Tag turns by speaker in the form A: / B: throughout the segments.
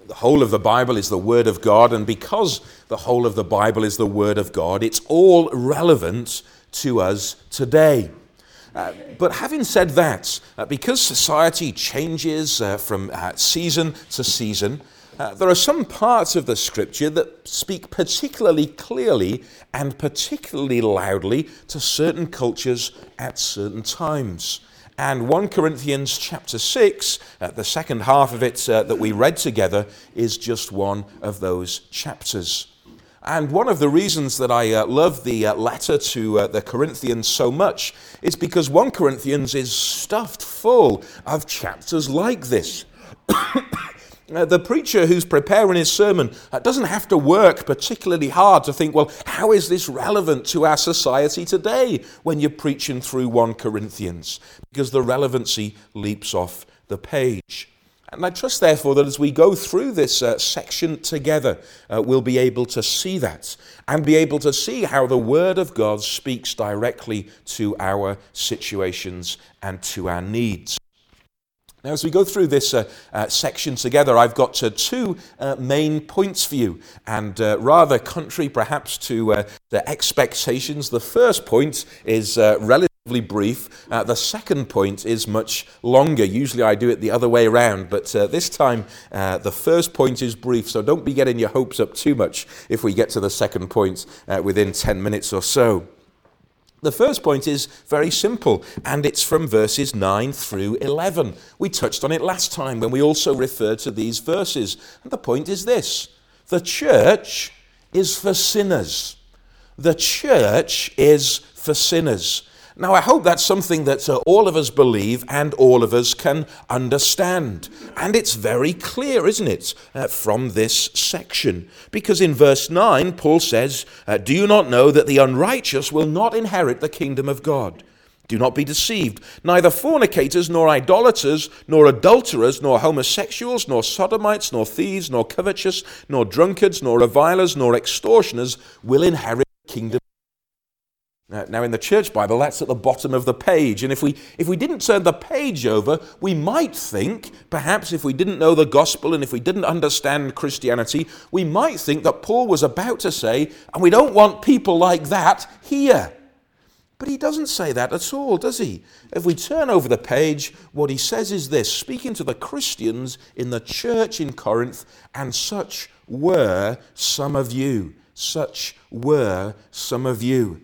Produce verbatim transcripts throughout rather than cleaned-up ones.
A: the whole of the Bible is the Word of God, and because the whole of the Bible is the Word of God, it's all relevant to us today. Uh, but having said that, uh, because society changes uh, from uh, season to season, uh, there are some parts of the Scripture that speak particularly clearly and particularly loudly to certain cultures at certain times. And First Corinthians chapter six, uh, the second half of it uh, that we read together, is just one of those chapters. And one of the reasons that I uh, love the uh, letter to uh, the Corinthians so much is because First Corinthians is stuffed full of chapters like this. Uh, the preacher who's preparing his sermon uh, doesn't have to work particularly hard to think, well, how is this relevant to our society today when you're preaching through First Corinthians? Because the relevancy leaps off the page. And I trust, therefore, that as we go through this uh, section together, uh, we'll be able to see that and be able to see how the Word of God speaks directly to our situations and to our needs. Now, as we go through this uh, uh, section together, I've got uh, two uh, main points for you, and uh, rather contrary perhaps to uh, the expectations. The first point is uh, relatively brief. Uh, the second point is much longer. Usually I do it the other way around, but uh, this time uh, the first point is brief, so don't be getting your hopes up too much if we get to the second point uh, within ten minutes or so. The first point is very simple, and it's from verses nine through eleven. We touched on it last time when we also referred to these verses. And the point is this: the church is for sinners. The church is for sinners. Now, I hope that's something that uh, all of us believe and all of us can understand. And it's very clear, isn't it, uh, from this section? Because in verse nine, Paul says, uh, "Do you not know that the unrighteous will not inherit the kingdom of God? Do not be deceived. Neither fornicators, nor idolaters, nor adulterers, nor homosexuals, nor sodomites, nor thieves, nor covetous, nor drunkards, nor revilers, nor extortioners will inherit the kingdom." Uh, now, in the Church Bible, that's at the bottom of the page. And if we if we didn't turn the page over, we might think, perhaps if we didn't know the gospel and if we didn't understand Christianity, we might think that Paul was about to say, and we don't want people like that here. But he doesn't say that at all, does he? If we turn over the page, what he says is this, speaking to the Christians in the church in Corinth, "And such were some of you." Such were some of you.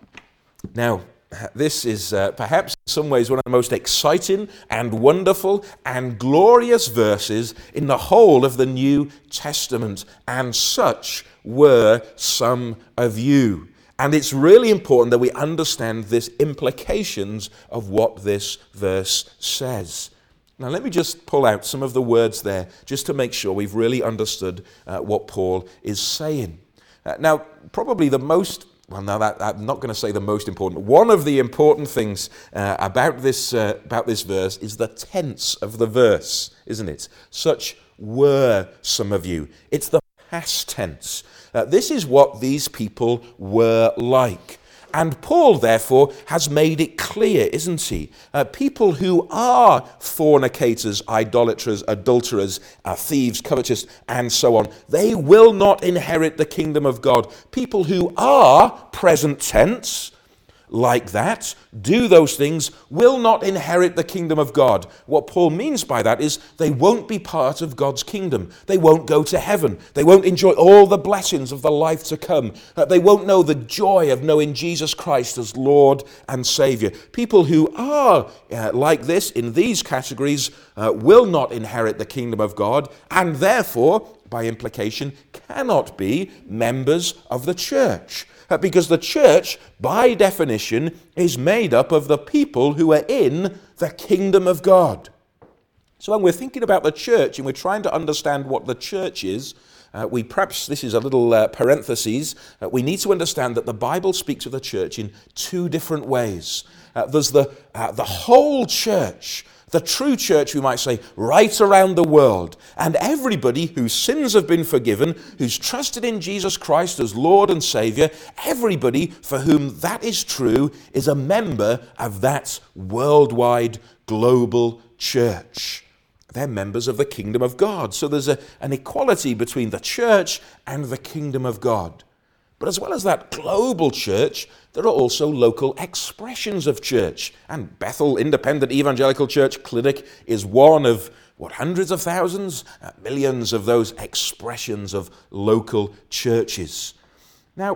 A: Now, this is uh, perhaps in some ways one of the most exciting and wonderful and glorious verses in the whole of the New Testament. And such were some of you. And it's really important that we understand this implications of what this verse says. Now, let me just pull out some of the words there just to make sure we've really understood uh, what Paul is saying. Uh, now, probably the most Well, now that, I'm not going to say the most important. One of the important things uh, about this uh, about this verse is the tense of the verse, isn't it? Such were some of you. It's the past tense. Uh, this is what these people were like. And Paul, therefore, has made it clear, isn't he? Uh, people who are fornicators, idolaters, adulterers, uh, thieves, covetous, and so on, they will not inherit the kingdom of God. People who are, present tense, like that, do those things, will not inherit the kingdom of God. What Paul means by that is they won't be part of God's kingdom. They won't go to heaven. They won't enjoy all the blessings of the life to come. Uh, they won't know the joy of knowing Jesus Christ as Lord and Savior. People who are uh, like this in these categories uh, will not inherit the kingdom of God, and therefore, by implication, cannot be members of the church. Because the church, by definition, is made up of the people who are in the kingdom of God. So when we're thinking about the church and we're trying to understand what the church is, uh, we perhaps, this is a little uh, parenthesis, uh, we need to understand that the Bible speaks of the church in two different ways. Uh, there's the, uh, the whole church, the true church, we might say, right around the world. And everybody whose sins have been forgiven, who's trusted in Jesus Christ as Lord and Savior, everybody for whom that is true is a member of that worldwide global church. they're members of the kingdom of God. So there's a, an equality between the church and the kingdom of God. But as well as that global church, there are also local expressions of church. And Bethel Independent Evangelical Church Clinic is one of, what, hundreds of thousands, uh, millions of those expressions of local churches. Now,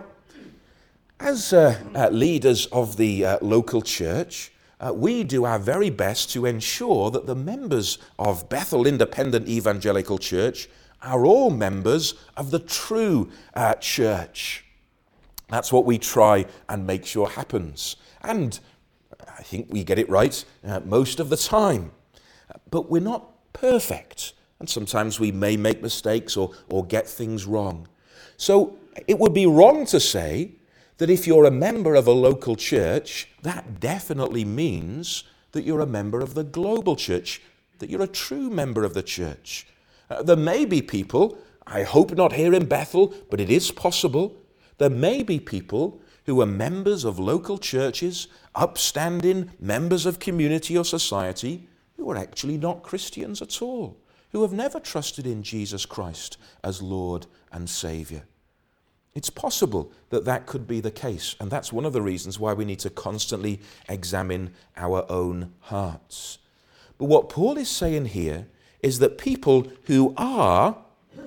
A: as uh, uh, leaders of the uh, local church, uh, we do our very best to ensure that the members of Bethel Independent Evangelical Church are all members of the true uh, church. That's what we try and make sure happens. And I think we get it right uh, most of the time. But we're not perfect. And sometimes we may make mistakes or, or get things wrong. So it would be wrong to say that if you're a member of a local church, that definitely means that you're a member of the global church, that you're a true member of the church. Uh, there may be people, I hope not here in Bethel, but it is possible. There may be people who are members of local churches, upstanding members of community or society, who are actually not Christians at all, who have never trusted in Jesus Christ as Lord and Savior. It's possible that that could be the case, and that's one of the reasons why we need to constantly examine our own hearts. But what Paul is saying here is that people who are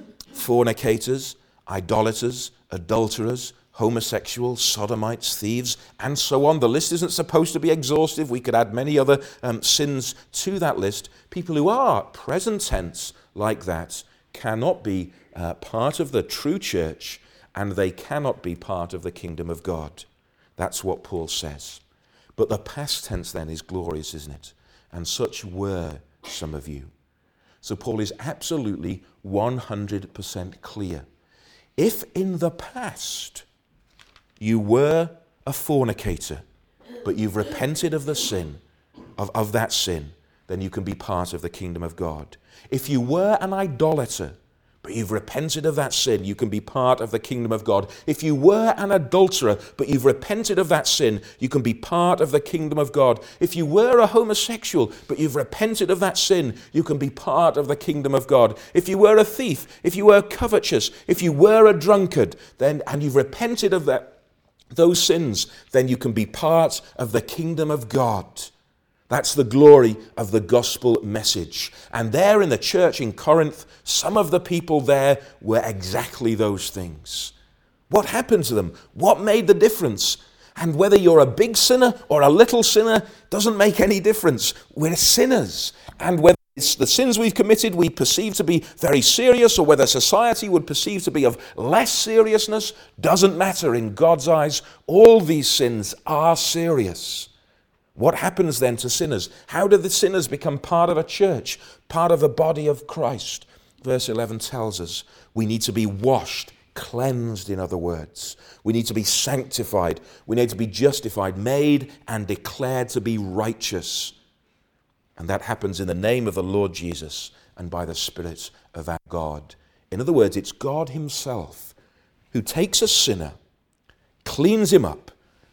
A: fornicators, idolaters, adulterers, homosexuals, sodomites, thieves, and so on. The list isn't supposed to be exhaustive. We could add many other um, sins to that list. People who are present tense like that cannot be uh, part of the true church, and they cannot be part of the kingdom of God. That's what Paul says. But the past tense then is glorious, isn't it? And such were some of you. So Paul is absolutely one hundred percent clear. If in the past you were a fornicator, but you've repented of the sin, of, of that sin, then you can be part of the kingdom of God. If you were an idolater, but you've repented of that sin, you can be part of the kingdom of God. If you were an adulterer, but you've repented of that sin, you can be part of the kingdom of God. If you were a homosexual, but you've repented of that sin, you can be part of the kingdom of God. If you were a thief, if you were covetous, if you were a drunkard, then and you've repented of that, those sins, then you can be part of the kingdom of God. That's the glory of the gospel message. And there in the church in Corinth, some of the people there were exactly those things. What happened to them? What made the difference? And whether you're a big sinner or a little sinner doesn't make any difference. We're sinners. And whether it's the sins we've committed we perceive to be very serious, or whether society would perceive to be of less seriousness, doesn't matter. In God's eyes, all these sins are serious. What happens then to sinners? How do the sinners become part of a church, part of the body of Christ? Verse eleven tells us we need to be washed, cleansed, in other words. We need to be sanctified. We need to be justified, made and declared to be righteous. And that happens in the name of the Lord Jesus and by the Spirit of our God. In other words, it's God himself who takes a sinner, cleans him up,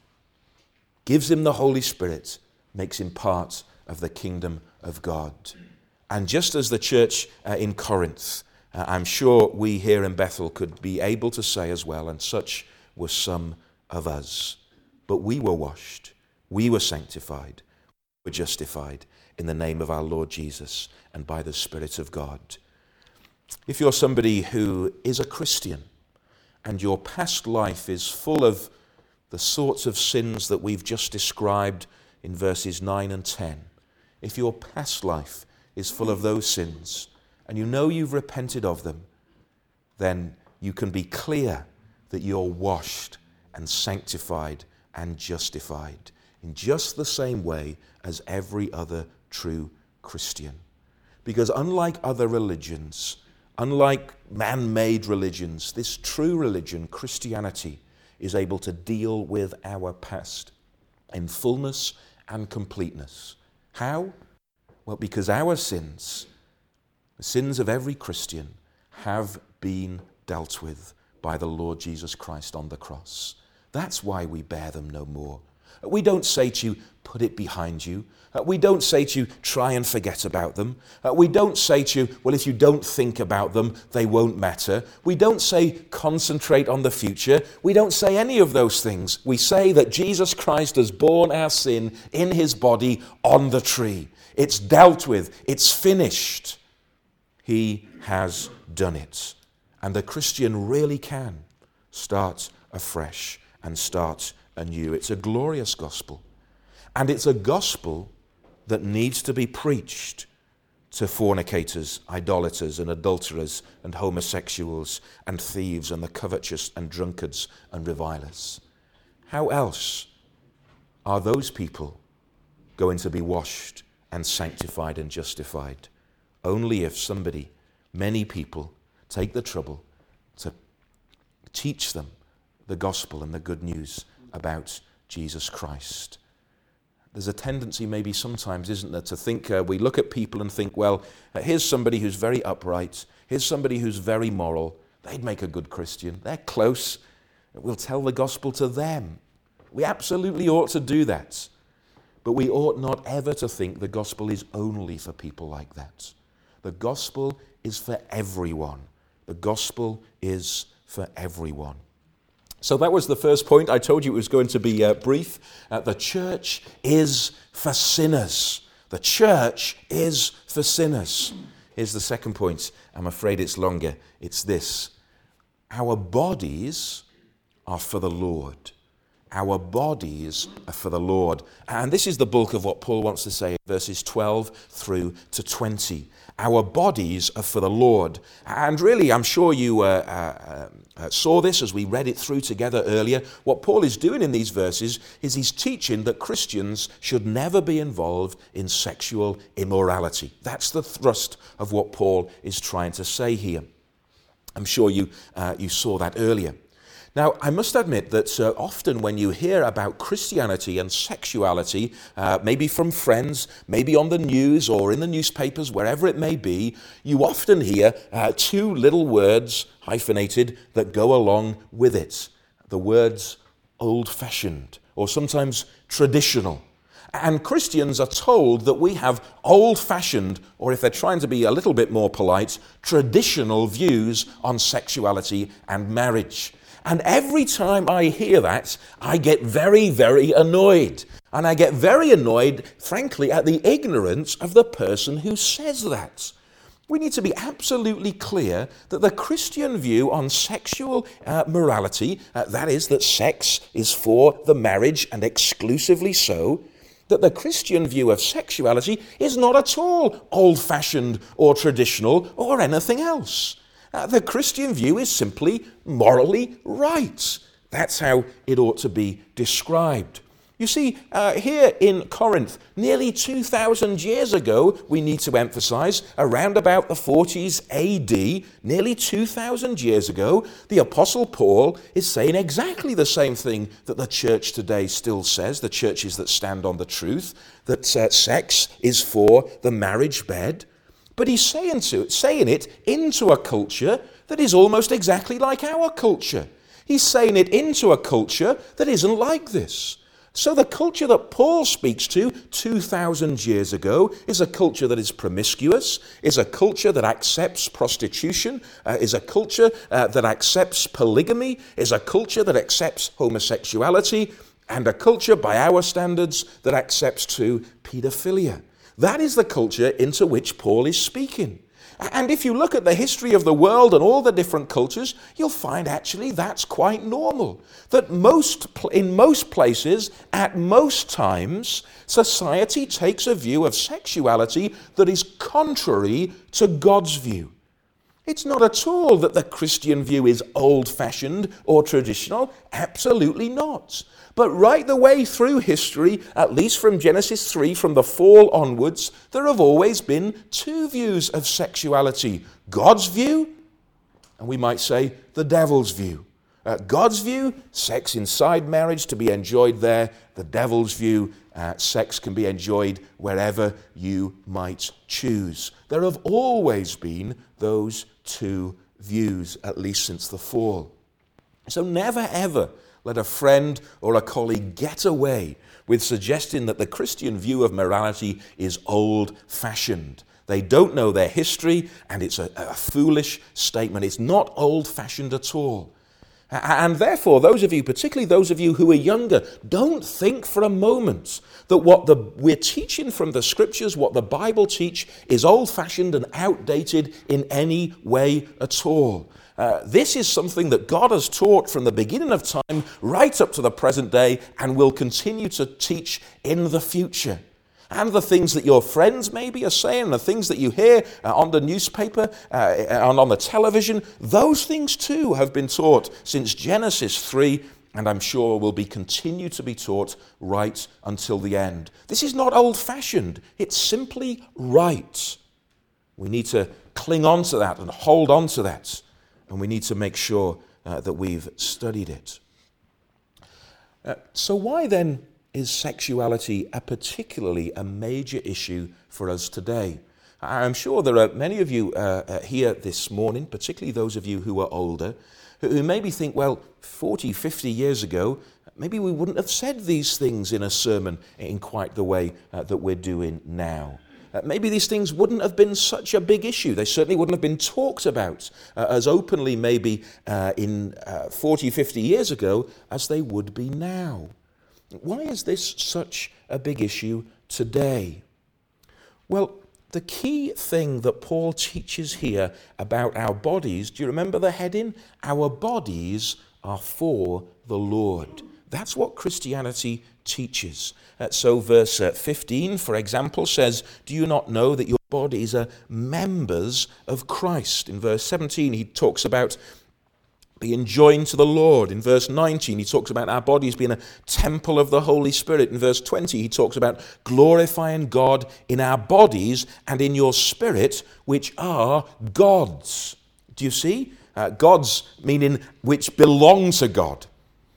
A: gives him the Holy Spirit, makes him part of the kingdom of God. And just as the church uh, in Corinth, uh, I'm sure we here in Bethel could be able to say as well, and such were some of us. But we were washed, we were sanctified, we were justified in the name of our Lord Jesus and by the Spirit of God. If you're somebody who is a Christian and your past life is full of the sorts of sins that we've just described in verses nine and ten, if your past life is full of those sins and you know you've repented of them, then you can be clear that you're washed and sanctified and justified in just the same way as every other true Christian. Because unlike other religions, unlike man-made religions, this true religion, Christianity, is able to deal with our past in fullness and completeness. How? Well, because our sins, the sins of every Christian, have been dealt with by the Lord Jesus Christ on the cross. That's why we bear them no more. We don't say to you, put it behind you. Uh, we don't say to you, try and forget about them. Uh, we don't say to you, well, if you don't think about them, they won't matter. We don't say, concentrate on the future. We don't say any of those things. We say that Jesus Christ has borne our sin in his body on the tree. It's dealt with. It's finished. He has done it. And the Christian really can start afresh and start anew. It's a glorious gospel. And it's a gospel that needs to be preached to fornicators, idolaters, and adulterers, and homosexuals, and thieves, and the covetous, and drunkards, and revilers. How else are those people going to be washed and sanctified and justified? Only if somebody, many people, take the trouble to teach them the gospel and the good news about Jesus Christ. There's a tendency maybe sometimes, isn't there, to think, uh, we look at people and think, well, uh, here's somebody who's very upright, here's somebody who's very moral, they'd make a good Christian, they're close, we'll tell the gospel to them. We absolutely ought to do that. But we ought not ever to think the gospel is only for people like that. The gospel is for everyone. The gospel is for everyone. So that was the first point. I told you it was going to be uh, brief. Uh, the church is for sinners. The church is for sinners. Here's the second point. I'm afraid it's longer. It's this. Our bodies are for the Lord. Our bodies are for the Lord. And this is the bulk of what Paul wants to say, verses twelve through to twenty. Our bodies are for the Lord. And really, I'm sure you uh, uh, uh, saw this as we read it through together earlier. What Paul is doing in these verses is he's teaching that Christians should never be involved in sexual immorality. That's the thrust of what Paul is trying to say here. I'm sure you, uh, you saw that earlier. Now, I must admit that uh, often when you hear about Christianity and sexuality, uh, maybe from friends, maybe on the news or in the newspapers, wherever it may be, you often hear uh, two little words, hyphenated, that go along with it. The words old-fashioned, or sometimes traditional. And Christians are told that we have old-fashioned, or if they're trying to be a little bit more polite, traditional views on sexuality and marriage. And every time I hear that, I get very, very annoyed. And I get very annoyed, frankly, at the ignorance of the person who says that. We need to be absolutely clear that the Christian view on sexual uh, morality, uh, that is, that sex is for the marriage and exclusively so, that the Christian view of sexuality is not at all old-fashioned or traditional or anything else. Uh, the Christian view is simply morally right. That's how it ought to be described. You see, uh, here in Corinth, nearly two thousand years ago, we need to emphasize, around about the forties A D, nearly two thousand years ago, the Apostle Paul is saying exactly the same thing that the church today still says, the churches that stand on the truth, that uh, sex is for the marriage bed. But he's saying, to, saying it into a culture that is almost exactly like our culture. He's saying it into a culture that isn't like this. So the culture that Paul speaks to two thousand years ago is a culture that is promiscuous, is a culture that accepts prostitution, uh, is a culture uh, that accepts polygamy, is a culture that accepts homosexuality, and a culture, by our standards, that accepts too pedophilia. That is the culture into which Paul is speaking. And if you look at the history of the world and all the different cultures, you'll find actually that's quite normal. That most, in most places, at most times, society takes a view of sexuality that is contrary to God's view. It's not at all that the Christian view is old-fashioned or traditional. Absolutely not. But right the way through history, at least from Genesis three, from the fall onwards, there have always been two views of sexuality. God's view, and we might say the devil's view. Uh, God's view, sex inside marriage to be enjoyed there. The devil's view, uh, sex can be enjoyed wherever you might choose. There have always been those two views, at least since the fall. So never ever let a friend or a colleague get away with suggesting that the Christian view of morality is old-fashioned. They don't know their history, and it's a, a foolish statement. It's not old-fashioned at all. And therefore, those of you, particularly those of you who are younger, don't think for a moment that what the, we're teaching from the Scriptures, what the Bible teach, is old-fashioned and outdated in any way at all. Uh, this is something that God has taught from the beginning of time right up to the present day and will continue to teach in the future. And the things that your friends maybe are saying, the things that you hear uh, on the newspaper uh, and on the television, those things too have been taught since Genesis three, and I'm sure will be continue to be taught right until the end. This is not old-fashioned. It's simply right. We need to cling on to that and hold on to that, and we need to make sure uh, that we've studied it. Uh, so why then is sexuality a particularly a major issue for us today? I'm sure there are many of you uh, uh, here this morning, particularly those of you who are older, who, who maybe think, well, forty, fifty years ago, maybe we wouldn't have said these things in a sermon in quite the way uh, that we're doing now. Uh, maybe these things wouldn't have been such a big issue. They certainly wouldn't have been talked about uh, as openly maybe uh, in uh, forty, fifty years ago as they would be now. Why is this such a big issue today? Well, the key thing that Paul teaches here about our bodies, do you remember the heading? Our bodies are for the Lord. That's what Christianity teaches. Uh, so verse uh, fifteen, for example, says, do you not know that your bodies are members of Christ? In verse seventeen, he talks about being joined to the Lord. In verse nineteen, he talks about our bodies being a temple of the Holy Spirit. In verse twenty, he talks about glorifying God in our bodies and in your spirit, which are God's. Do you see? Uh, God's meaning which belong to God.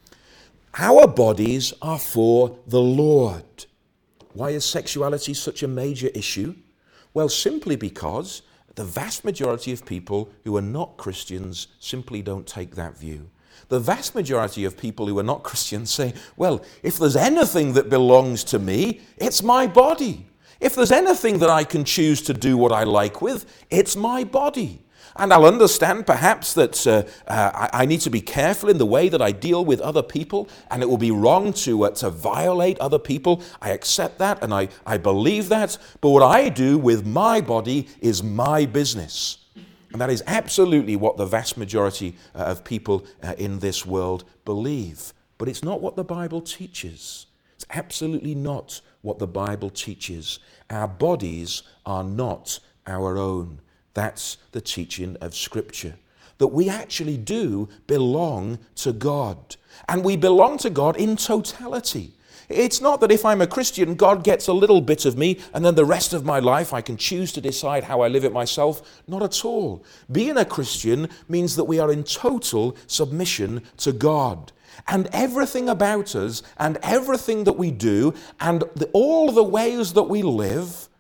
A: Our bodies are for the Lord. Why is sexuality such a major issue? Well, simply because the vast majority of people who are not Christians simply don't take that view. The vast majority of people who are not Christians say, well, if there's anything that belongs to me, it's my body. If there's anything that I can choose to do what I like with, it's my body. And I'll understand perhaps that uh, uh, I, I need to be careful in the way that I deal with other people, and it will be wrong to uh, to violate other people. I accept that and I, I believe that, but what I do with my body is my business. And that is absolutely what the vast majority uh, of people uh, in this world believe. But it's not what the Bible teaches. It's absolutely not what the Bible teaches. Our bodies are not our own. That's the teaching of Scripture, that we actually do belong to God, and we belong to God in totality. It's not that if I'm a Christian, God gets a little bit of me, and then the rest of my life I can choose to decide how I live it myself. Not at all. Being a Christian means that we are in total submission to God. And everything about us, and everything that we do, and the, all the ways that we live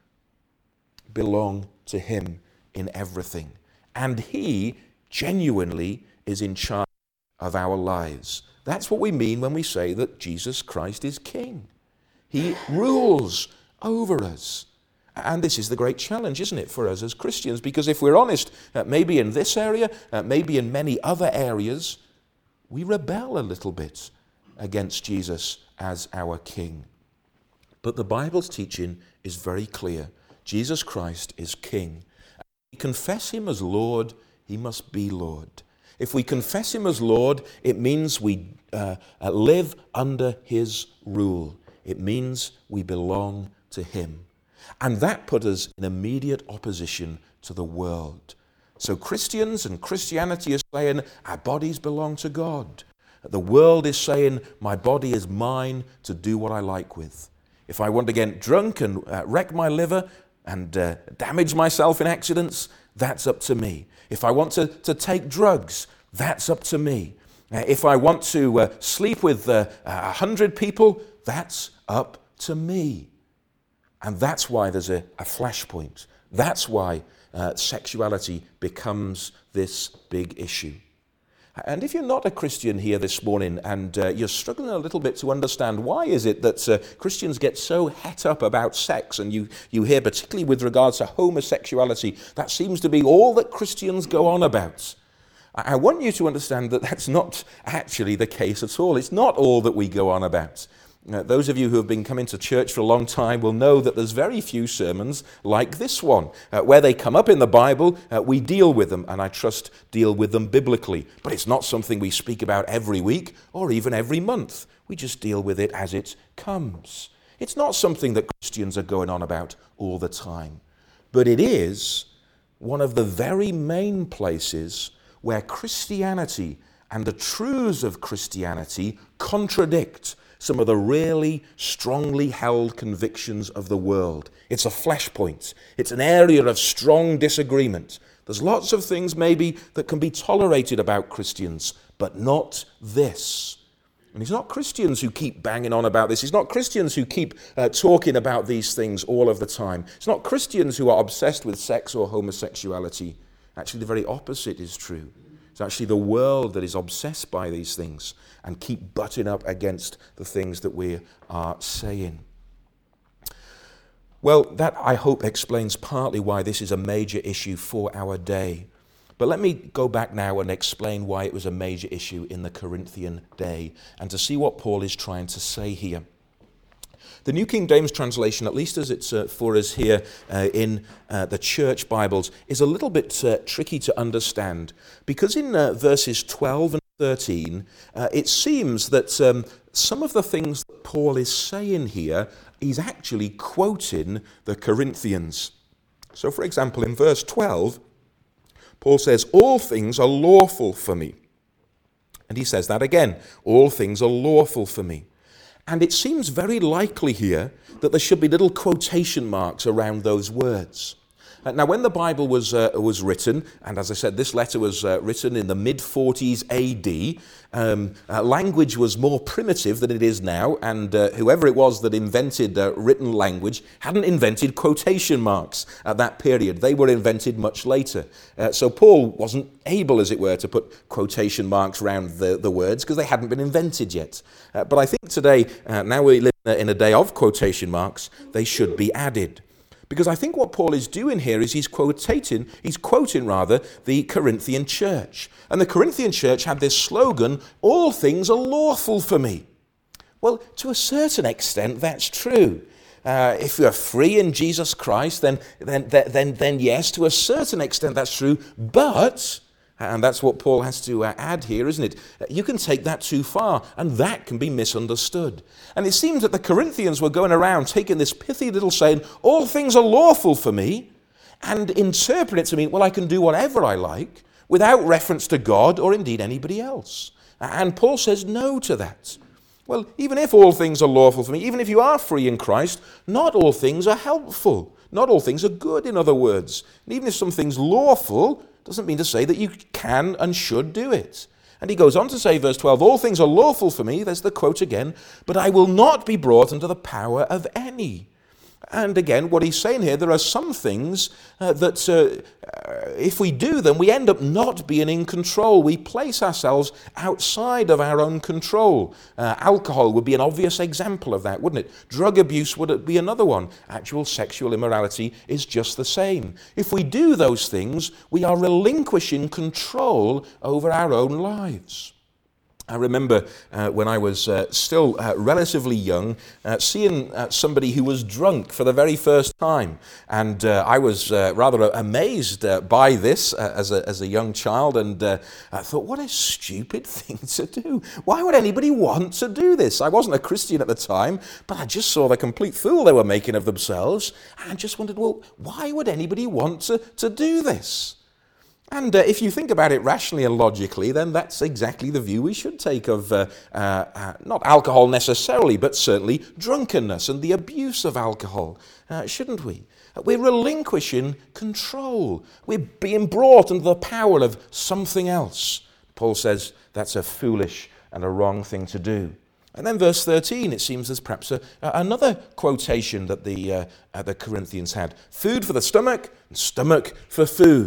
A: belong to Him in everything. And He genuinely is in charge of our lives. That's what we mean when we say that Jesus Christ is King. He rules over us. And this is the great challenge, isn't it, for us as Christians? Because if we're honest, uh, maybe in this area, uh, maybe in many other areas, we rebel a little bit against Jesus as our King. But the Bible's teaching is very clear. Jesus Christ is King. If we confess Him as Lord, He must be Lord. If we confess Him as Lord, it means we uh, uh, live under His rule. It means we belong to Him. And that put us in immediate opposition to the world. So Christians and Christianity is saying our bodies belong to God. The world is saying my body is mine to do what I like with. If I want to get drunk and uh, wreck my liver and uh, damage myself in accidents, that's up to me. If I want to, to take drugs, that's up to me. Uh, if I want to uh, sleep with uh, a hundred people, that's up to me. And that's why there's a, a flashpoint. That's why uh, sexuality becomes this big issue. And if you're not a Christian here this morning and uh, you're struggling a little bit to understand why is it that uh, Christians get so het up about sex, and you, you hear particularly with regards to homosexuality, that seems to be all that Christians go on about. I want you to understand that that's not actually the case at all. It's not all that we go on about. Uh, those of you who have been coming to church for a long time will know that there's very few sermons like this one. Uh, where they come up in the Bible, uh, we deal with them, and I trust deal with them biblically. But it's not something we speak about every week or even every month. We just deal with it as it comes. It's not something that Christians are going on about all the time. But it is one of the very main places where Christianity and the truths of Christianity contradict some of the really strongly held convictions of the world. It's a flashpoint. It's an area of strong disagreement. There's lots of things maybe that can be tolerated about Christians, but not this. And it's not Christians who keep banging on about this. It's not Christians who keep uh, talking about these things all of the time. It's not Christians who are obsessed with sex or homosexuality. Actually, the very opposite is true. It's actually the world that is obsessed by these things and keep butting up against the things that we are saying. Well, that, I hope, explains partly why this is a major issue for our day. But let me go back now and explain why it was a major issue in the Corinthian day and to see what Paul is trying to say here. The New King James translation, at least as it's uh, for us here uh, in uh, the church Bibles, is a little bit uh, tricky to understand, because in uh, verses twelve and thirteen, uh, it seems that um, some of the things that Paul is saying here, he's actually quoting the Corinthians. So, for example, in verse twelve, Paul says, "All things are lawful for me." And he says that again, "All things are lawful for me." And it seems very likely here that there should be little quotation marks around those words. Uh, now, when the Bible was uh, was written, and as I said, this letter was uh, written in the mid forties A D, um, uh, language was more primitive than it is now, and uh, whoever it was that invented uh, written language hadn't invented quotation marks at that period. They were invented much later. Uh, so Paul wasn't able, as it were, to put quotation marks around the, the words because they hadn't been invented yet. Uh, but I think today, uh, now we live in a day of quotation marks, they should be added. Because I think what Paul is doing here is he's quotating, he's quoting rather, the Corinthian church. And the Corinthian church had this slogan, "All things are lawful for me." Well, to a certain extent, that's true. Uh, if you're free in Jesus Christ, then, then, then, then yes, to a certain extent that's true. But, and that's what Paul has to uh, add here, isn't it? You can take that too far, and that can be misunderstood. And it seems that the Corinthians were going around taking this pithy little saying, "All things are lawful for me," and interpret it to mean, well, I can do whatever I like, without reference to God or indeed anybody else. And Paul says no to that. Well, even if all things are lawful for me, even if you are free in Christ, not all things are helpful. Not all things are good, in other words. And even if something's lawful, doesn't mean to say that you can and should do it. And he goes on to say, verse twelve, "All things are lawful for me," there's the quote again, "but I will not be brought under the power of any." And again, what he's saying here, there are some things uh, that uh, uh, if we do them, we end up not being in control. We place ourselves outside of our own control. Uh, alcohol would be an obvious example of that, wouldn't it? Drug abuse would be another one. Actual sexual immorality is just the same. If we do those things, we are relinquishing control over our own lives. I remember uh, when I was uh, still uh, relatively young, uh, seeing uh, somebody who was drunk for the very first time. And uh, I was uh, rather amazed uh, by this uh, as, a, as a young child. And uh, I thought, what a stupid thing to do. Why would anybody want to do this? I wasn't a Christian at the time, but I just saw the complete fool they were making of themselves. And I just wondered, well, why would anybody want to, to do this? And uh, if you think about it rationally and logically, then that's exactly the view we should take of, uh, uh, uh, not alcohol necessarily, but certainly drunkenness and the abuse of alcohol, uh, shouldn't we? We're relinquishing control. We're being brought under the power of something else. Paul says that's a foolish and a wrong thing to do. And then verse thirteen, it seems there's perhaps a, another quotation that the, uh, uh, the Corinthians had. Food for the stomach, and stomach for food.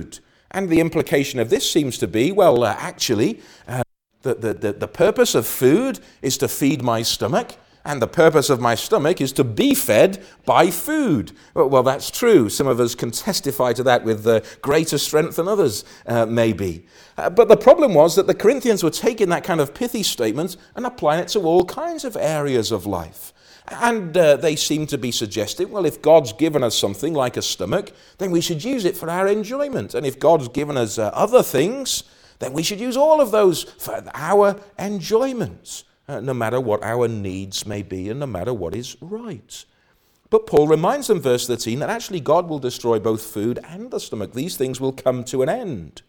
A: And the implication of this seems to be, well, uh, actually, uh, the, the, the, the purpose of food is to feed my stomach, and the purpose of my stomach is to be fed by food. Well, well that's true. Some of us can testify to that with uh, greater strength than others, uh, maybe. Uh, but the problem was that the Corinthians were taking that kind of pithy statement and applying it to all kinds of areas of life. And uh, they seem to be suggesting, well, if God's given us something like a stomach, then we should use it for our enjoyment. And if God's given us uh, other things, then we should use all of those for our enjoyment. Uh, no matter what our needs may be and no matter what is right. But Paul reminds them, verse thirteen, that actually God will destroy both food and the stomach. These things will come to an end.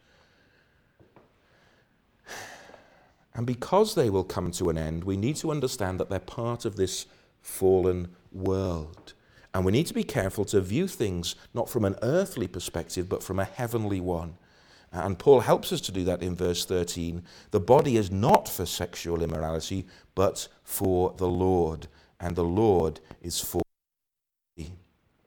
A: And because they will come to an end, we need to understand that they're part of this fallen world. And we need to be careful to view things not from an earthly perspective, but from a heavenly one. And Paul helps us to do that in verse thirteen. The body is not for sexual immorality, but for the Lord, and the Lord is for the body.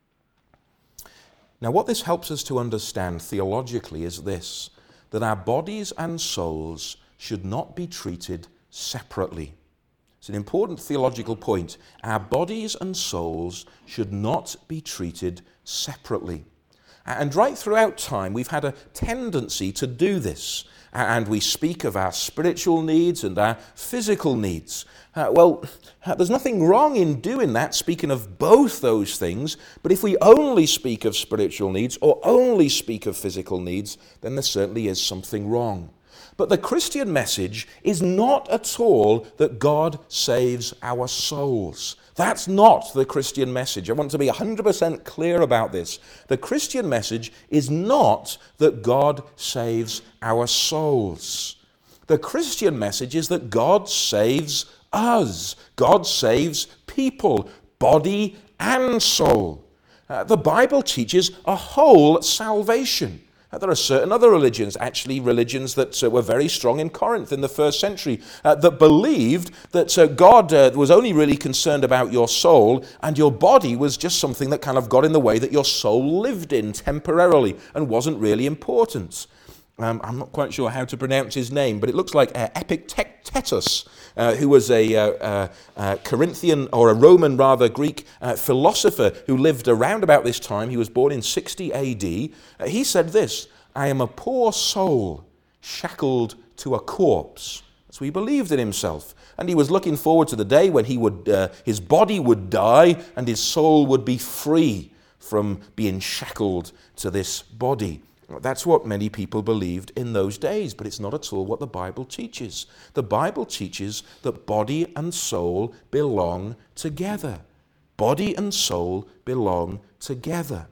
A: Now, what this helps us to understand theologically is this, that our bodies and souls should not be treated separately. It's an important theological point. Our bodies and souls should not be treated separately. And right throughout time, we've had a tendency to do this. And we speak of our spiritual needs and our physical needs. Uh, well, uh, there's nothing wrong in doing that, speaking of both those things. But if we only speak of spiritual needs or only speak of physical needs, then there certainly is something wrong. But the Christian message is not at all that God saves our souls. That's not the Christian message. I want to be one hundred percent clear about this. The Christian message is not that God saves our souls. The Christian message is that God saves us. God saves people, body and soul. Uh, the Bible teaches a whole salvation. There are certain other religions, actually religions that uh, were very strong in Corinth in the first century, uh, that believed that uh, God uh, was only really concerned about your soul, and your body was just something that kind of got in the way that your soul lived in temporarily and wasn't really important. Um, I'm not quite sure how to pronounce his name, but it looks like uh, Epictetus, uh, who was a uh, uh, uh, Corinthian, or a Roman rather, Greek uh, philosopher who lived around about this time. He was born in sixty A D. Uh, he said this, "I am a poor soul shackled to a corpse." So he believed in himself, and he was looking forward to the day when he would, uh, his body would die and his soul would be free from being shackled to this body. That's what many people believed in those days, but it's not at all what the Bible teaches. The Bible teaches that body and soul belong together. Body and soul belong together.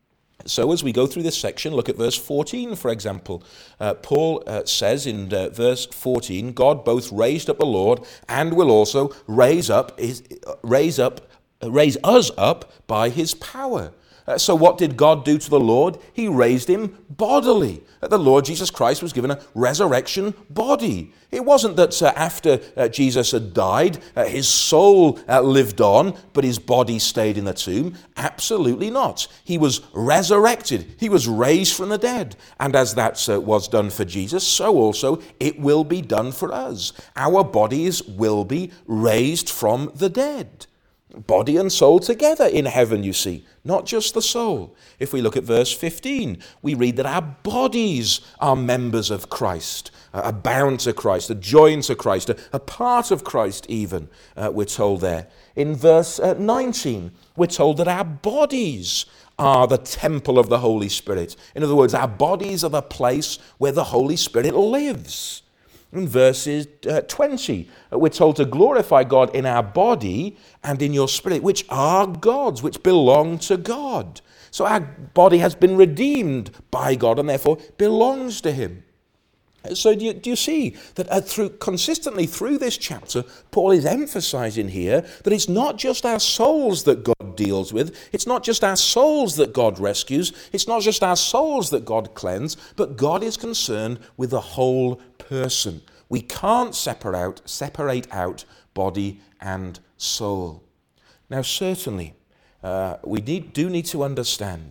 A: So as we go through this section, look at verse fourteen, for example. Uh, Paul uh, says in uh, verse fourteen, God both raised up the Lord and will also raise up his, uh, raise up, uh, raise us up by his power. Uh, so what did God do to the Lord? He raised him bodily. Uh, the Lord Jesus Christ was given a resurrection body. It wasn't that uh, after uh, Jesus had died, uh, his soul uh, lived on, but his body stayed in the tomb. Absolutely not. He was resurrected. He was raised from the dead. And as that uh, was done for Jesus, so also it will be done for us. Our bodies will be raised from the dead. Body and soul together in heaven, you see, not just the soul. If we look at verse fifteen, we read that our bodies are members of Christ, are bound to Christ, are joined to Christ, a part of Christ even, uh, we're told there. In verse uh, nineteen, we're told that our bodies are the temple of the Holy Spirit. In other words, our bodies are the place where the Holy Spirit lives. In verses uh, twenty, we're told to glorify God in our body and in your spirit, which are God's, which belong to God. So our body has been redeemed by God and therefore belongs to him. So do you, do you see that uh, through consistently through this chapter, Paul is emphasizing here that it's not just our souls that God deals with, it's not just our souls that God rescues, it's not just our souls that God cleanses, but God is concerned with the whole person. We can't separate out, separate out body and soul. Now certainly, uh, we need, do need to understand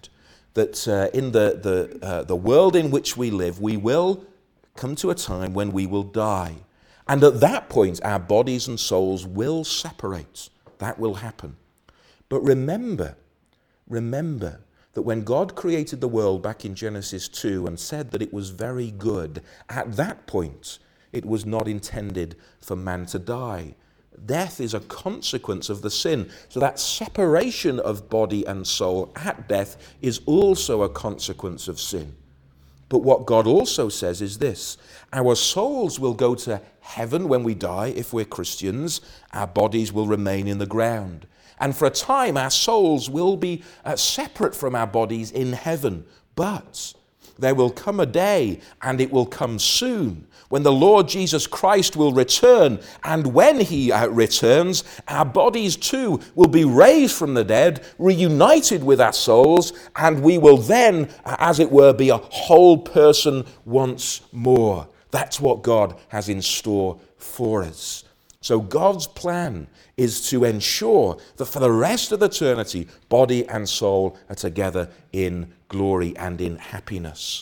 A: that uh, in the, the, uh, the world in which we live, we will come to a time when we will die. And at that point, our bodies and souls will separate. That will happen. But remember, remember that when God created the world back in Genesis two and said that it was very good, at that point, it was not intended for man to die. Death is a consequence of the sin. So that separation of body and soul at death is also a consequence of sin. But what God also says is this: our souls will go to heaven when we die if we're Christians. Our bodies will remain in the ground. And for a time, our souls will be uh, separate from our bodies in heaven. But there will come a day, and it will come soon, when the Lord Jesus Christ will return. And when he uh, returns, our bodies too will be raised from the dead, reunited with our souls, and we will then, uh, as it were, be a whole person once more. That's what God has in store for us. So God's plan is to ensure that for the rest of eternity, body and soul are together in glory and in happiness.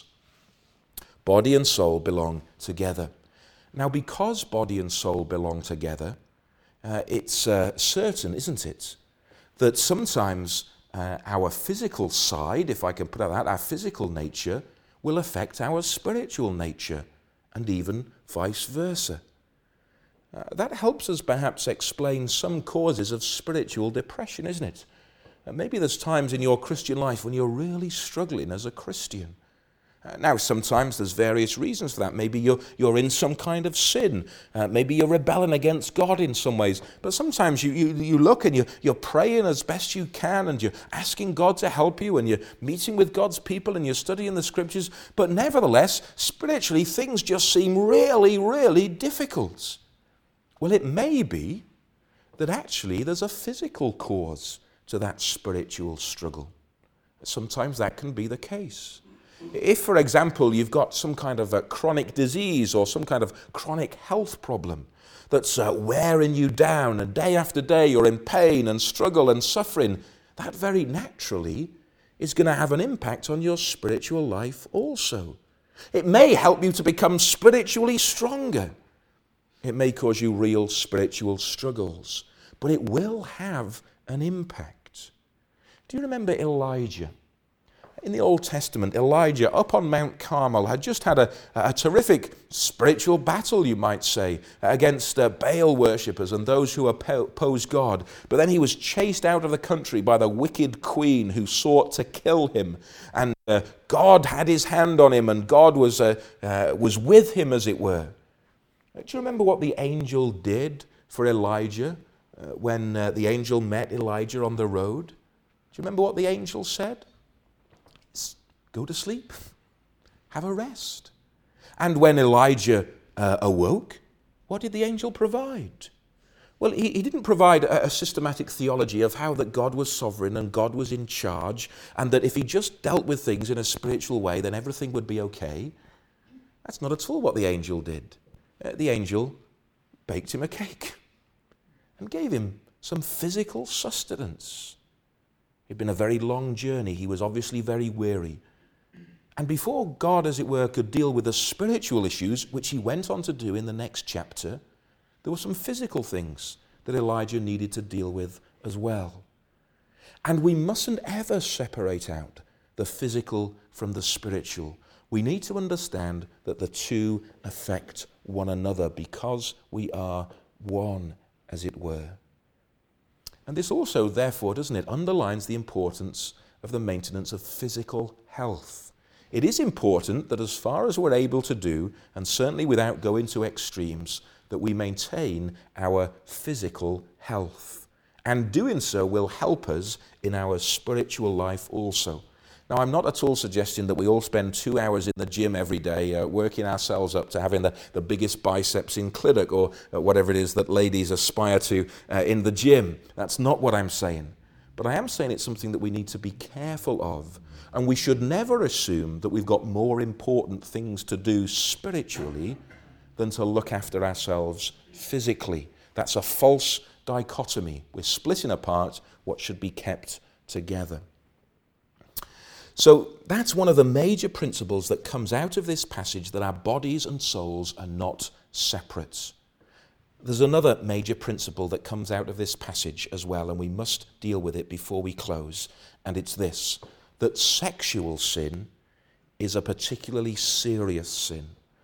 A: Body and soul belong together. Now, because body and soul belong together, uh, it's uh, certain, isn't it, that sometimes uh, our physical side, if I can put it like that, our physical nature will affect our spiritual nature, and even vice versa. Uh, that helps us perhaps explain some causes of spiritual depression, isn't it? Uh, maybe there's times in your Christian life when you're really struggling as a Christian. Uh, now, sometimes there's various reasons for that. Maybe you're, you're in some kind of sin. Uh, maybe you're rebelling against God in some ways. But sometimes you, you, you look and you, you're praying as best you can, and you're asking God to help you, and you're meeting with God's people, and you're studying the scriptures. But nevertheless, spiritually, things just seem really, really difficult. Well, it may be that actually there's a physical cause to that spiritual struggle. Sometimes that can be the case. If, for example, you've got some kind of a chronic disease or some kind of chronic health problem that's uh, wearing you down, and day after day you're in pain and struggle and suffering, that very naturally is going to have an impact on your spiritual life also. It may help you to become spiritually stronger. It may cause you real spiritual struggles, but it will have an impact. Do you remember Elijah? In the Old Testament, Elijah up on Mount Carmel had just had a, a terrific spiritual battle, you might say, against uh, Baal worshippers and those who oppose God. But then he was chased out of the country by the wicked queen who sought to kill him. And uh, God had his hand on him, and God was, uh, uh, was with him, as it were. Do you remember what the angel did for Elijah uh, when uh, the angel met Elijah on the road? Do you remember what the angel said? Go to sleep. Have a rest. And when Elijah uh, awoke, what did the angel provide? Well, he, he didn't provide a, a systematic theology of how that God was sovereign and God was in charge, and that if he just dealt with things in a spiritual way, then everything would be okay. That's not at all what the angel did. Uh, the angel baked him a cake and gave him some physical sustenance. It had been a very long journey. He was obviously very weary. And before God, as it were, could deal with the spiritual issues, which he went on to do in the next chapter, there were some physical things that Elijah needed to deal with as well. And we mustn't ever separate out the physical from the spiritual. We need to understand that the two affect one another because we are one, as it were. And this also, therefore, doesn't it, underlines the importance of the maintenance of physical health. It is important that as far as we're able to do, and certainly without going to extremes, that we maintain our physical health. And doing so will help us in our spiritual life also. Now, I'm not at all suggesting that we all spend two hours in the gym every day uh, working ourselves up to having the, the biggest biceps in Cliddock or uh, whatever it is that ladies aspire to uh, in the gym. That's not what I'm saying. But I am saying it's something that we need to be careful of. And we should never assume that we've got more important things to do spiritually than to look after ourselves physically. That's a false dichotomy. We're splitting apart what should be kept together. So that's one of the major principles that comes out of this passage, that our bodies and souls are not separate. There's another major principle that comes out of this passage as well, and we must deal with it before we close, and it's this, that sexual sin is a particularly serious sin.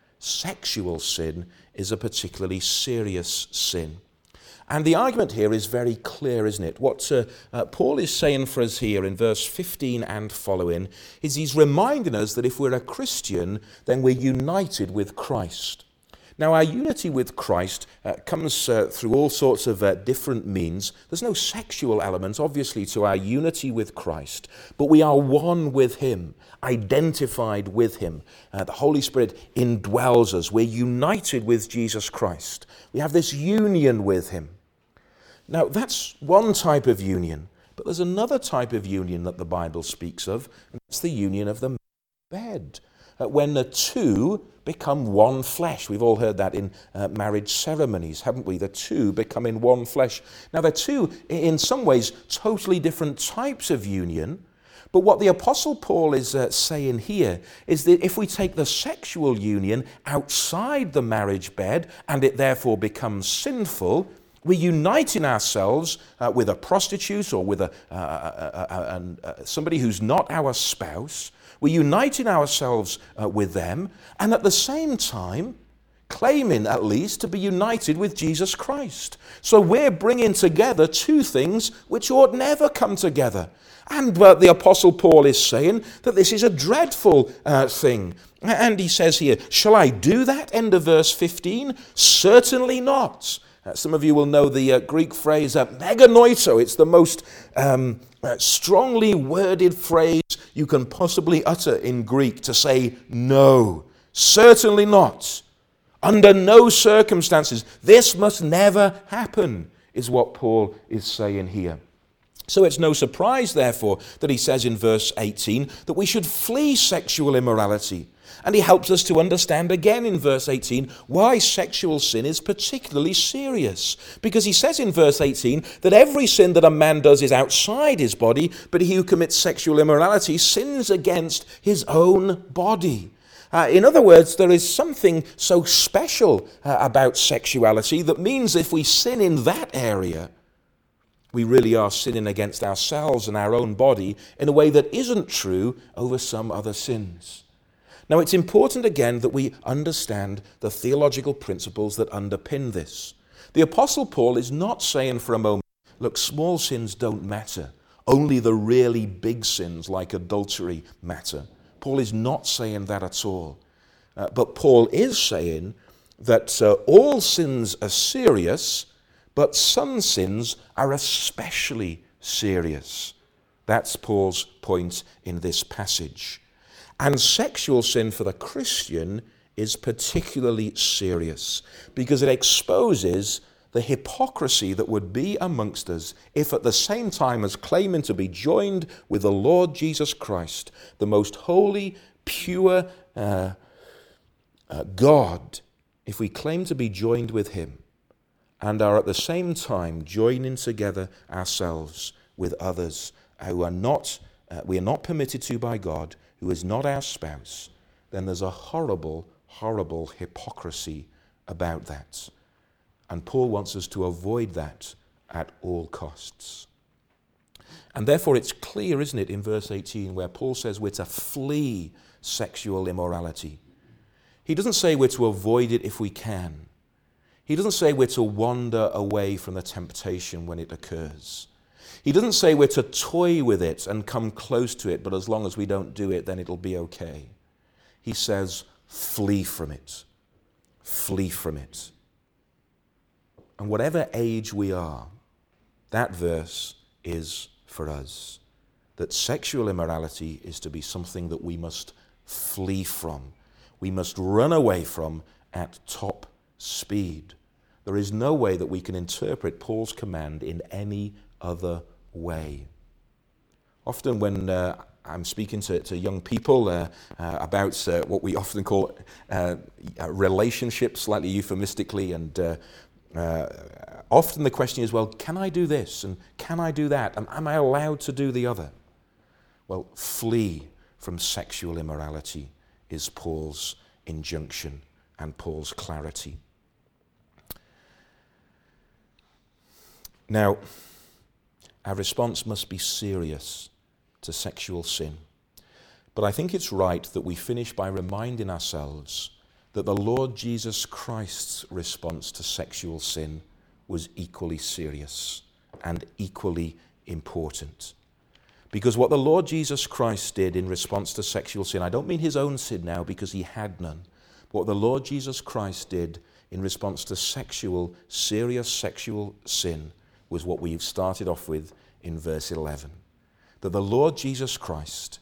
A: Sexual sin is a particularly serious sin. And the argument here is very clear, isn't it? What uh, uh, Paul is saying for us here in verse fifteen and following is he's reminding us that if we're a Christian, then we're united with Christ. Now, our unity with Christ uh, comes uh, through all sorts of uh, different means. There's no sexual element, obviously, to our unity with Christ, but we are one with him, identified with him. Uh, the Holy Spirit indwells us. We're united with Jesus Christ. We have this union with him. Now, that's one type of union, but there's another type of union that the Bible speaks of, and that's the union of the bed. Uh, when the two become one flesh. We've all heard that in uh, marriage ceremonies, haven't we? The two becoming one flesh. Now, they're two, in some ways, totally different types of union. But what the Apostle Paul is uh, saying here is that if we take the sexual union outside the marriage bed and it therefore becomes sinful, we're uniting ourselves uh, with a prostitute or with a, uh, uh, uh, uh, uh, somebody who's not our spouse. We're uniting ourselves uh, with them, and at the same time, claiming at least to be united with Jesus Christ. So we're bringing together two things which ought never come together. And uh, the Apostle Paul is saying that this is a dreadful uh, thing. And he says here, shall I do that? End of verse fifteen. Certainly not. Uh, some of you will know the uh, Greek phrase uh, meganoito. It's the most um, uh, strongly worded phrase you can possibly utter in Greek to say no. Certainly not. Under no circumstances. This must never happen, is what Paul is saying here. So it's no surprise, therefore, that he says in verse eighteen that we should flee sexual immorality. And he helps us to understand again in verse eighteen why sexual sin is particularly serious. Because he says in verse eighteen that every sin that a man does is outside his body, but he who commits sexual immorality sins against his own body. Uh, in other words, there is something so special uh, about sexuality that means if we sin in that area, we really are sinning against ourselves and our own body in a way that isn't true over some other sins. Now, it's important again that we understand the theological principles that underpin this. The Apostle Paul is not saying for a moment, look, small sins don't matter. Only the really big sins like adultery matter. Paul is not saying that at all. Uh, but Paul is saying that uh, all sins are serious, but some sins are especially serious. That's Paul's point in this passage. And sexual sin for the Christian is particularly serious because it exposes the hypocrisy that would be amongst us if at the same time as claiming to be joined with the Lord Jesus Christ, the most holy, pure uh, uh, God, if we claim to be joined with him and are at the same time joining together ourselves with others who are not, uh, we are not permitted to by God, who is not our spouse, then there's a horrible, horrible hypocrisy about that. And Paul wants us to avoid that at all costs. And therefore it's clear, isn't it, in verse eighteen, where Paul says we're to flee sexual immorality. He doesn't say we're to avoid it if we can. He doesn't say we're to wander away from the temptation when it occurs. He doesn't say we're to toy with it and come close to it, but as long as we don't do it, then it'll be okay. He says, flee from it. Flee from it. And whatever age we are, that verse is for us. That sexual immorality is to be something that we must flee from. We must run away from at top speed. There is no way that we can interpret Paul's command in any other way. Often when uh, I'm speaking to, to young people uh, uh, about uh, what we often call uh, relationships, slightly euphemistically, and uh, uh, often the question is, well, can I do this and can I do that? And am I allowed to do the other? Well, flee from sexual immorality, is Paul's injunction and Paul's clarity. Now, our response must be serious to sexual sin. But I think it's right that we finish by reminding ourselves that the Lord Jesus Christ's response to sexual sin was equally serious and equally important. Because what the Lord Jesus Christ did in response to sexual sin, I don't mean his own sin now because he had none, but what the Lord Jesus Christ did in response to sexual, serious sexual sin was what we've started off with in verse eleven. That the Lord Jesus Christ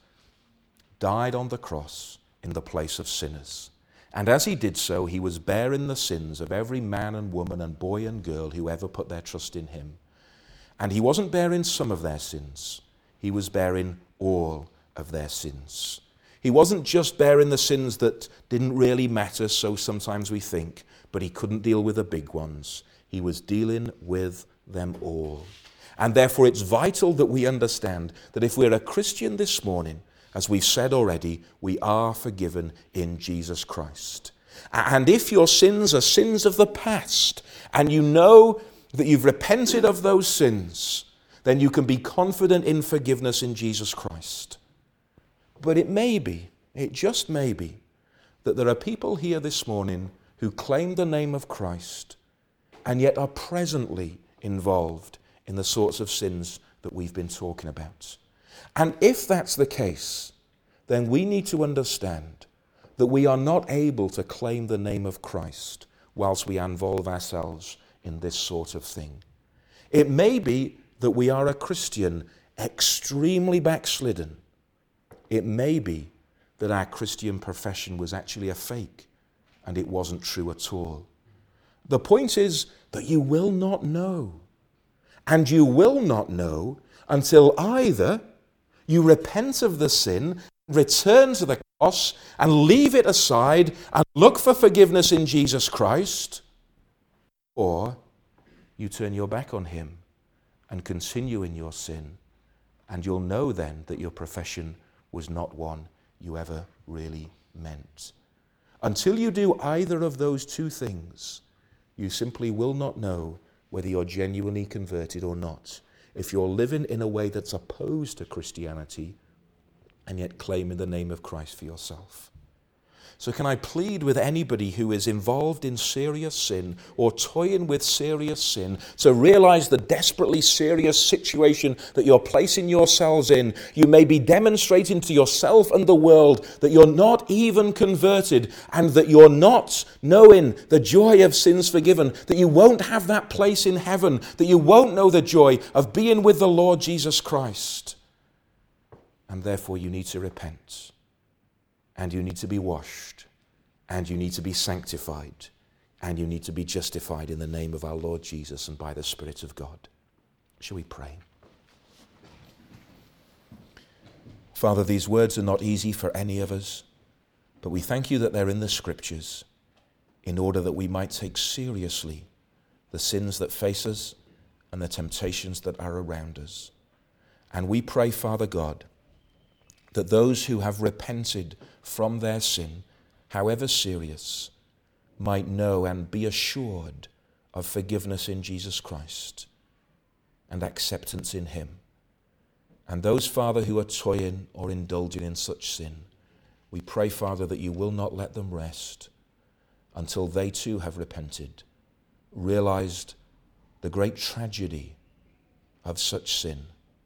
A: died on the cross in the place of sinners. And as he did so, he was bearing the sins of every man and woman and boy and girl who ever put their trust in him. And he wasn't bearing some of their sins. He was bearing all of their sins. He wasn't just bearing the sins that didn't really matter, so sometimes we think, but he couldn't deal with the big ones. He was dealing with them all. And therefore it's vital that we understand that if we're a Christian this morning, as we've said already, we are forgiven in Jesus Christ. And if your sins are sins of the past, and you know that you've repented of those sins, then you can be confident in forgiveness in Jesus Christ. But it may be, it just may be, that there are people here this morning who claim the name of Christ and yet are presently involved in the sorts of sins that we've been talking about. And if that's the case, then we need to understand that we are not able to claim the name of Christ whilst we involve ourselves in this sort of thing. It may be that we are a Christian extremely backslidden. It may be that our Christian profession was actually a fake and it wasn't true at all. The point is that you will not know. And you will not know until either you repent of the sin, return to the cross, and leave it aside and look for forgiveness in Jesus Christ, or you turn your back on him and continue in your sin, and you'll know then that your profession was not one you ever really meant. Until you do either of those two things, you simply will not know whether you're genuinely converted or not. If you're living in a way that's opposed to Christianity and yet claiming the name of Christ for yourself. So can I plead with anybody who is involved in serious sin or toying with serious sin to realize the desperately serious situation that you're placing yourselves in. You may be demonstrating to yourself and the world that you're not even converted and that you're not knowing the joy of sins forgiven, that you won't have that place in heaven, that you won't know the joy of being with the Lord Jesus Christ. And therefore you need to repent. And you need to be washed, and you need to be sanctified, and you need to be justified in the name of our Lord Jesus and by the Spirit of God. Shall we pray? Father, these words are not easy for any of us, but we thank you that they're in the Scriptures in order that we might take seriously the sins that face us and the temptations that are around us. And we pray, Father God, that those who have repented from their sin, however serious, might know and be assured of forgiveness in Jesus Christ and acceptance in him. And those, Father, who are toying or indulging in such sin, we pray, Father, that you will not let them rest until they too have repented, realized the great tragedy of such sin,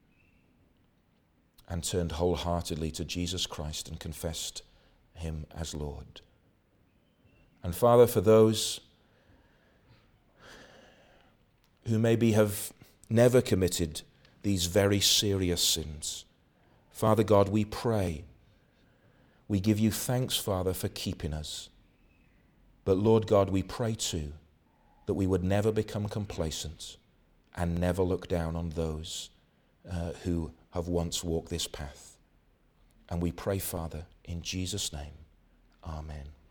A: and turned wholeheartedly to Jesus Christ and confessed him as Lord. And Father, for those who maybe have never committed these very serious sins, Father God, we pray, we give you thanks, Father, for keeping us. But Lord God, we pray too that we would never become complacent and never look down on those uh, who have once walked this path. And we pray, Father, in Jesus' name, amen.